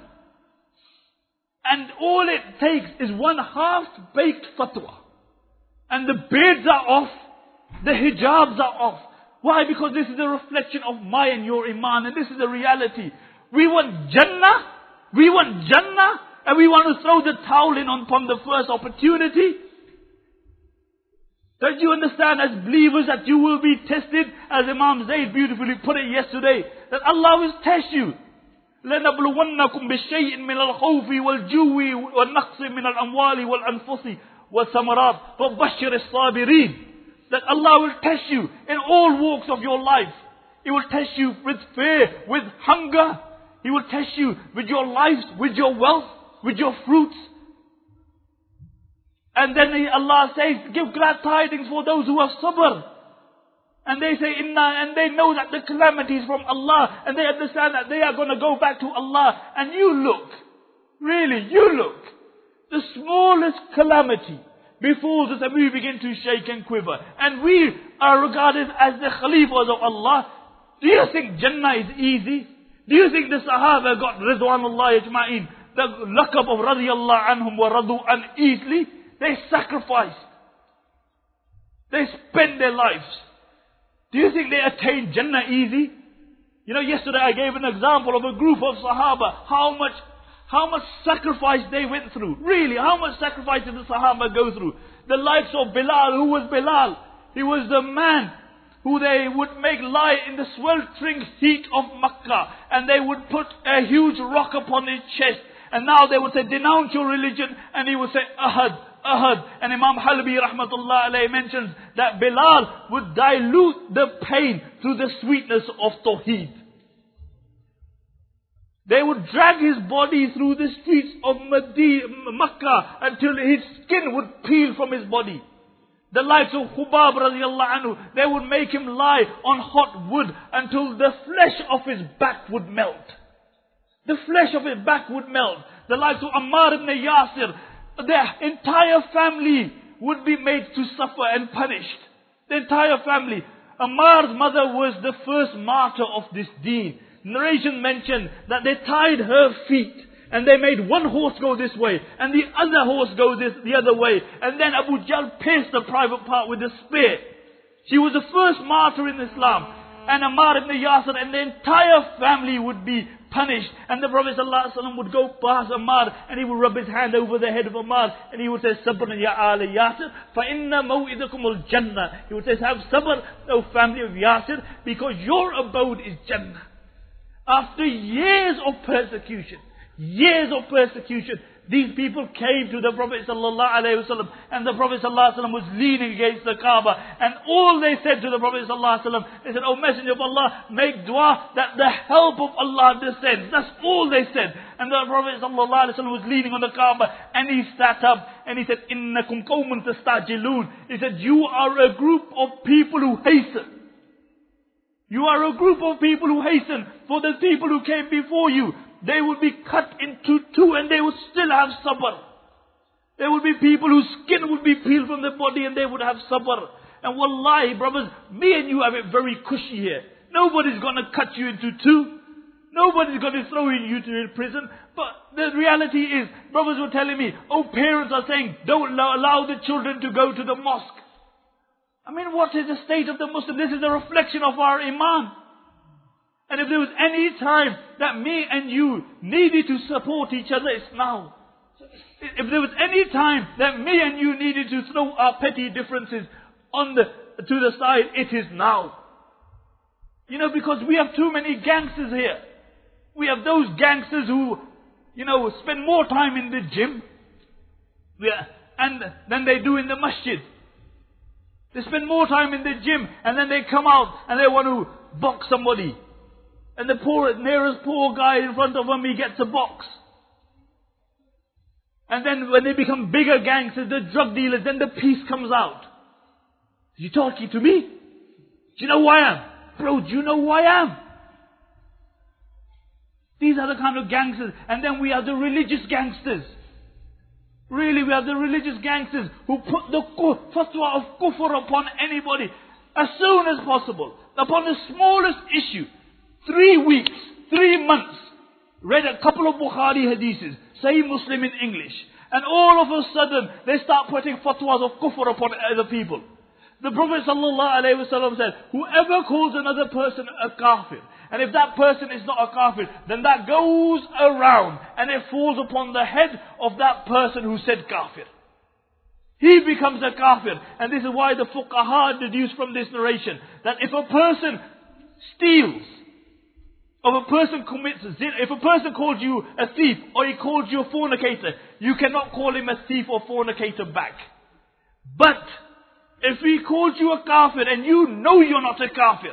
And all it takes is one half-baked fatwa. And the beards are off. The hijabs are off. Why? Because this is a reflection of my and your iman. And this is the reality. We want Jannah. We want Jannah. And we want to throw the towel in upon the first opportunity. Don't you understand, as believers, that you will be tested, as Imam Zayd beautifully put it yesterday, that Allah will test you. لَنَبْلُوَنَّكُمْ بِشَيْءٍ مِّنَ الْخَوْفِ وَالْجُوِّ وَالنَّقْصِ مِنَ الْأَمْوَالِ وَالْأَنفُسِ وَالثَّمَرَاتِ فَبَشِّرِ الصَّابِرِينَ. That Allah will test you in all walks of your life. He will test you with fear, with hunger. He will test you with your lives, with your wealth, with your fruits. And then Allah says, give glad tidings for those who have sabr. And they say, Inna, and they know that the calamity is from Allah. And they understand that they are going to go back to Allah. And you look, really, you look, the smallest calamity befalls us and we begin to shake and quiver. And we are regarded as the Khalifas of Allah. Do you think Jannah is easy? Do you think the Sahaba got Ridwanullah Ajma'in, the laqab of radiyallahu anhum wa radu an easily? They sacrificed. They spent their lives. Do you think they attained Jannah easy? You know, yesterday I gave an example of a group of Sahaba. How much, how much sacrifice they went through. Really, how much sacrifice did the Sahaba go through? The likes of Bilal. Who was Bilal? He was the man who they would make lie in the sweltering heat of Makkah. And they would put a huge rock upon his chest. And now they would say, denounce your religion. And he would say, Ahad. Ahad. And Imam Halbi rahmatullah alayhi mentions that Bilal would dilute the pain through the sweetness of Tawheed. They would drag his body through the streets of Makkah until his skin would peel from his body. The likes of Khubab radiallahu anhu, they would make him lie on hot wood until the flesh of his back would melt. The flesh of his back would melt. The likes of Ammar ibn Yasir, their entire family would be made to suffer and punished. The entire family. Ammar's mother was the first martyr of this deen. narration mentioned that they tied her feet and they made one horse go this way and the other horse go this the other way. And then Abu Jahl pierced the private part with a spear. She was the first martyr in Islam. And Ammar ibn Yasir and the entire family would be punished. And the Prophet ﷺ would go past Ammar and he would rub his hand over the head of Ammar and he would say, Sabr ya ala Yasir, fa inna maw'idakum al-Jannah. He would say, have sabr, O family of Yasir, because your abode is Jannah. After years of persecution, years of persecution, these people came to the Prophet ﷺ and the Prophet ﷺ was leaning against the Kaaba and all they said to the Prophet ﷺ, they said, O Messenger of Allah, make dua that the help of Allah descends. That's all they said. And the Prophet ﷺ was leaning on the Kaaba and he sat up and he said, Innakum qawmun tastajilun. He said, you are a group of people who hasten. You are a group of people who hasten for the people who came before you. They would be cut into two and they would still have sabr. There would be people whose skin would be peeled from their body and they would have sabr. And wallahi, brothers, me and you have it very cushy here. Nobody's going to cut you into two. Nobody's going to throw you to prison. But the reality is, brothers were telling me, oh, parents are saying, don't allow the children to go to the mosque. I mean, what is the state of the Muslim? This is a reflection of our iman. And if there was any time that me and you needed to support each other, it's now. If there was any time that me and you needed to throw our petty differences on the to the side, it is now. You know, because we have too many gangsters here. We have those gangsters who, you know, spend more time in the gym yeah, and than they do in the masjid. They spend more time in the gym and then they come out and they want to box somebody. And the poor, nearest poor guy in front of him, he gets a box. And then when they become bigger gangsters, the drug dealers, then the peace comes out. You talking to me? Do you know who I am? Bro, do you know who I am? These are the kind of gangsters. And then we are the religious gangsters. Really, we are the religious gangsters who put the fatwa of kufr upon anybody as soon as possible. Upon the smallest issue. Three weeks, three months, read a couple of Bukhari hadiths, Sahih Muslim in English. And all of a sudden, they start putting fatwas of kufr upon other people. The Prophet ﷺ said, whoever calls another person a kafir, and if that person is not a kafir, then that goes around and it falls upon the head of that person who said kafir. He becomes a kafir. And this is why the fuqaha deduce from this narration, that if a person steals, or a person commits zina, if a person called you a thief, or he called you a fornicator, you cannot call him a thief or fornicator back. But, if he called you a kafir and you know you're not a kafir,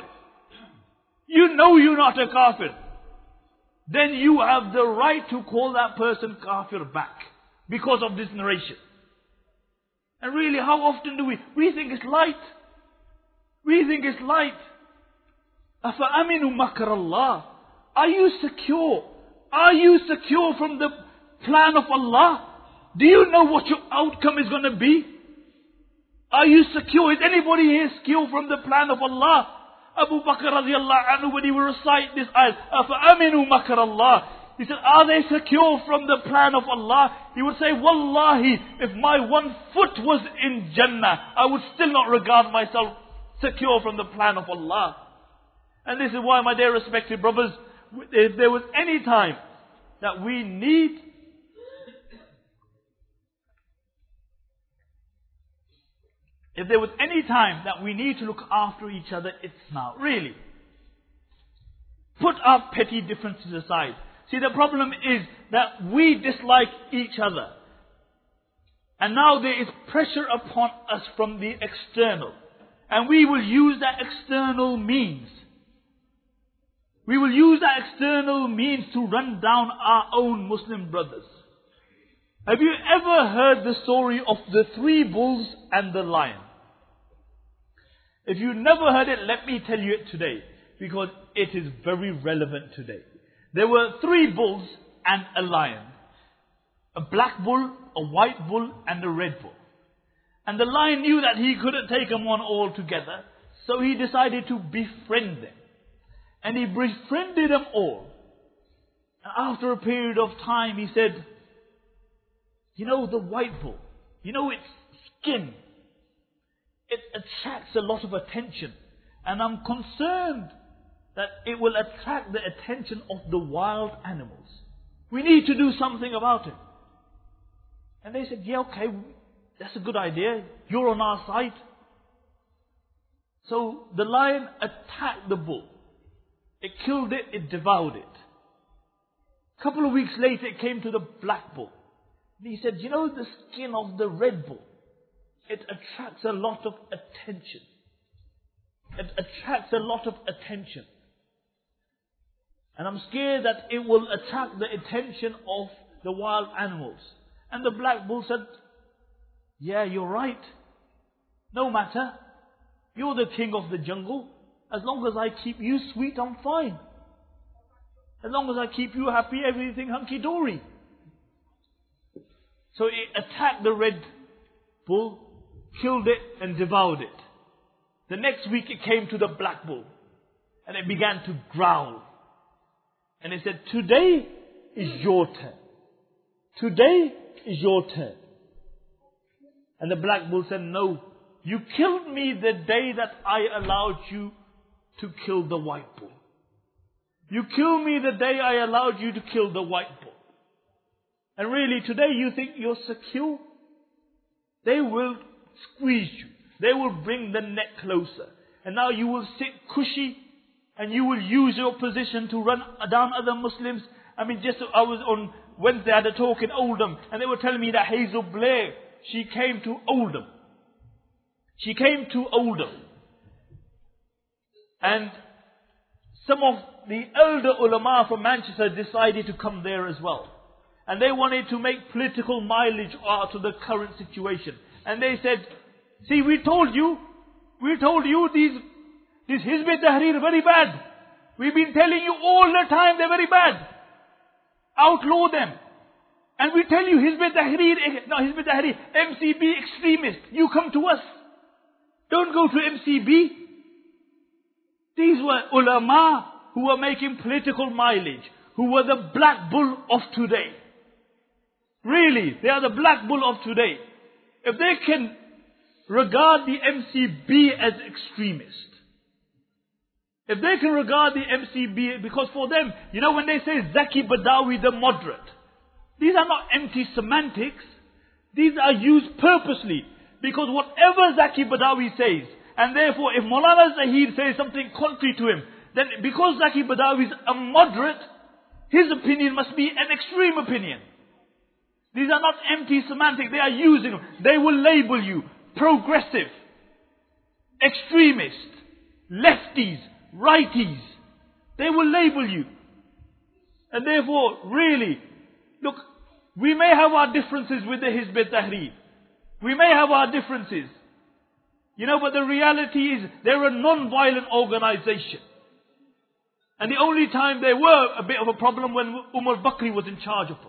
you know you're not a kafir, then you have the right to call that person kafir back because of this narration. And really, how often do we? We think it's light. We think it's light. أَفَأَمِنُوا مَكْرَ اللَّهِ. Are you secure? Are you secure from the plan of Allah? Do you know what your outcome is going to be? Are you secure? Is anybody here secure from the plan of Allah? Abu Bakr radiallahu anhu, when he would recite this ayat, أَفَأَمِنُوا مَكْرَ اللَّهِ, he said, are they secure from the plan of Allah? He would say, Wallahi, if my one foot was in Jannah, I would still not regard myself secure from the plan of Allah. And this is why, my dear respected brothers, if there was any time that we need If there was any time that we need to look after each other, it's now. Really. Put our petty differences aside. See, the problem is that we dislike each other. And now there is pressure upon us from the external. And we will use that external means. We will use that external means to run down our own Muslim brothers. Have you ever heard the story of the three bulls and the lion? If you've never heard it, let me tell you it today, because it is very relevant today. There were three bulls and a lion. A black bull, a white bull, and a red bull. And the lion knew that he couldn't take them on all together, so he decided to befriend them. And he befriended them all. And after a period of time, he said, you know the white bull, you know its skin, it attracts a lot of attention. And I'm concerned that it will attract the attention of the wild animals. We need to do something about it. And they said, yeah, okay, that's a good idea. You're on our side. So the lion attacked the bull. It killed it, it devoured it. A couple of weeks later, it came to the black bull. And he said, you know the skin of the red bull? It attracts a lot of attention. It attracts a lot of attention. And I'm scared that it will attract the attention of the wild animals. And the black bull said, yeah, you're right. No matter. You're the king of the jungle. As long as I keep you sweet, I'm fine. As long as I keep you happy, everything hunky-dory. So it attacked the red bull, killed it and devoured it. The next week it came to the black bull. And it began to growl. And it said, today is your turn. Today is your turn. And the black bull said, no, you killed me the day that I allowed you to kill the white bull. You killed me the day I allowed you to kill the white bull. And really today you think you're secure? They will squeeze you. They will bring the neck closer. And now you will sit cushy and you will use your position to run down other Muslims. I mean, just I was on Wednesday, I had a talk in Oldham, and they were telling me that Hazel Blair, she came to Oldham. She came to Oldham. And some of the elder ulama from Manchester decided to come there as well. And they wanted to make political mileage out of the current situation. And they said, see, we told you, we told you these, these Hizb ut-Tahrir are very bad. We've been telling you all the time they're very bad. Outlaw them. And we tell you Hizb ut-Tahrir, no Hizb ut-Tahrir, M C B extremists. You come to us. Don't go to M C B. These were ulama who were making political mileage, who were the black bull of today. Really, they are the black bull of today. If they can regard the M C B as extremist, if they can regard the M C B, because for them, you know when they say Zaki Badawi the moderate, these are not empty semantics. These are used purposely. Because whatever Zaki Badawi says, and therefore if Maulana Zahid says something contrary to him, then because Zaki Badawi is a moderate, his opinion must be an extreme opinion. These are not empty semantics. They are using them. They will label you progressive, extremist, lefties, righties. They will label you. And therefore, really, look, we may have our differences with the Hizb ut-Tahrir. We may have our differences. You know, but the reality is they're a non-violent organization. And the only time they were a bit of a problem when Umar Bakri was in charge of them.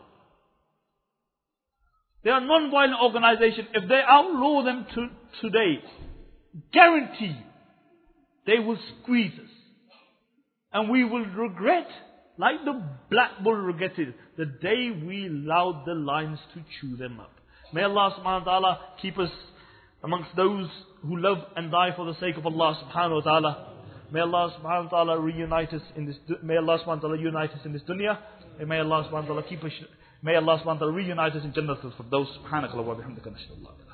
They are a non-violent organization. If they outlaw them to, today, guarantee they will squeeze us. And we will regret, like the black bull regretted, the day we allowed the lions to chew them up. May Allah subhanahu wa ta'ala keep us amongst those who love and die for the sake of Allah subhanahu wa ta'ala. May Allah subhanahu wa ta'ala reunite us in this, may Allah subhanahu wa ta'ala unite us in this dunya. And may Allah subhanahu wa ta'ala keep us, may Allah subhanahu wa ta'ala reunite us in Jannatul Firdaus. Subhanakallah wa bihamdika nashhadu an la ilaha illa anta.